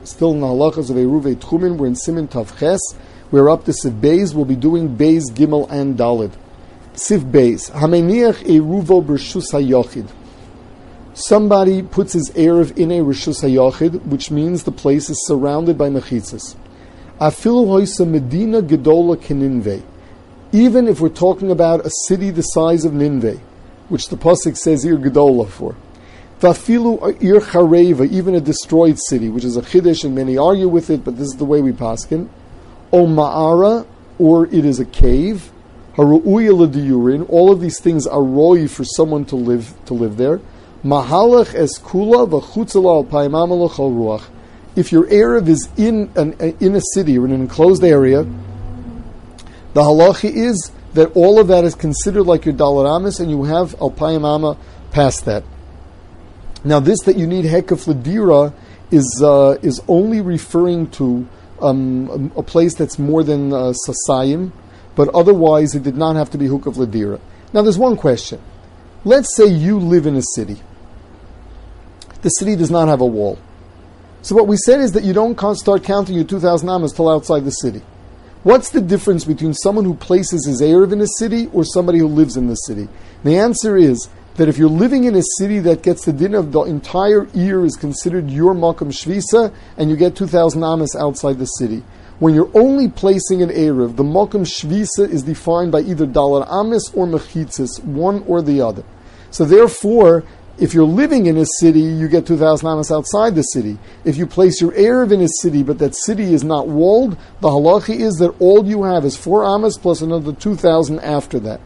still in the halachas of Eruvei Tchumin. We're in Siman Tav Ches. We're up to Siv Beis. We'll be doing Beis, Gimel, and Dalid. Siv Beis. Hameniach Eruvo B'Reshus HaYochid. Somebody puts his Erev in a Reshus HaYochid, which means the place is surrounded by mechitzas. Afilu hoisa Medina Gedola Keninvei. Even if we're talking about a city the size of Ninveh, which the pasuk says Ir Gedola for. Vafilu Ir Chareva, even a destroyed city, which is a chiddush, and many argue with it, but this is the way we paskin. O Ma'ara, or it is a cave. Haru'uya l'diyurin. All of these things are roi for someone to live there. Mahalach es kula v'chutzala al paimam al ruach. If your Erev is in a city or in an enclosed area, the halacha is that all of that is considered like your Dalar Amis, and you have al paimama past that. Now, this that you need hekef l'dira is only referring to a place that's more than sasayim, but otherwise it did not have to be hukaf l'dira. Now, there's one question. Let's say you live in a city. The city does not have a wall. So what we said is that you don't start counting your 2,000 amas till outside the city. What's the difference between someone who places his Erev in a city or somebody who lives in the city? The answer is that if you're living in a city that gets the din of the entire year is considered your Makam Shvisa, and you get 2,000 amas outside the city. When you're only placing an Erev, the Makam Shvisa is defined by either Dalar Amis or Mechitzis, one or the other. So therefore, if you're living in a city, you get 2,000 amas outside the city. If you place your Erev in a city, but that city is not walled, the halacha is that all you have is 4 amas plus another 2,000 after that.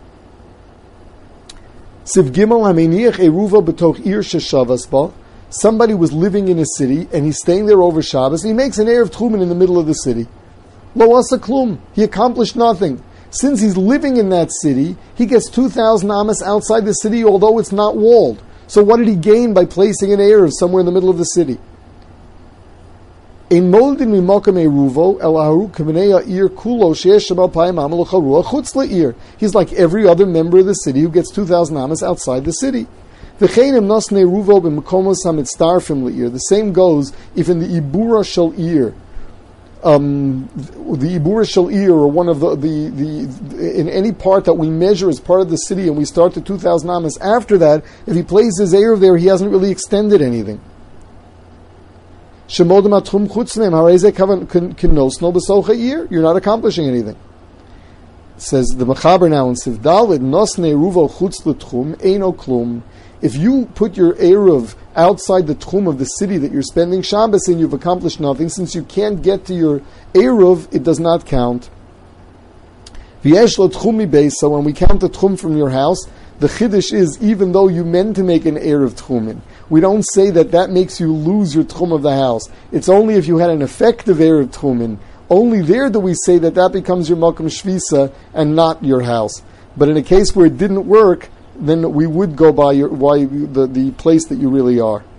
Siv Gimel Hameniach Eruva B'toch Ir Sheshavas Ba. Somebody was living in a city, and he's staying there over Shabbos, and he makes an Erev Tchumen in the middle of the city. Lo asa klum. He accomplished nothing. Since he's living in that city, he gets 2,000 amas outside the city, although it's not walled. So what did he gain by placing an Erev somewhere in the middle of the city? In moldin mimakam eruvo elaharu k'vnei ir kulo sheyesh shema payim amal charua chutz le'ir. He's like every other member of the city who gets 2,000 amas outside the city. V'cheinim nasne eruvo b'mekomos hamitzdarfim le'ir. The same goes if in the ibura shel ir, the ibura shel ir, or one of the in any part that we measure as part of the city, and we start the 2,000 amas after that, if he places his Erev there, he hasn't really extended anything. You're not accomplishing anything. It says the Mechaber now in Siv Daled, Nosne Ruvo Chutz L'Tchum Eino Klum. If you put your Erev outside the Tchum of the city that you're spending Shabbos in, you've accomplished nothing. Since you can't get to your Erev, it does not count. V'yesh lo Tchum mi beis. So when we count the Tchum from your house, the Chiddush is, even though you meant to make an Erev Tchumin, we don't say that makes you lose your Tchum of the house. It's only if you had an effective Erev Tchumin. Only there do we say that becomes your Makam Shvisa and not your house. But in a case where it didn't work, then we would go by the place that you really are.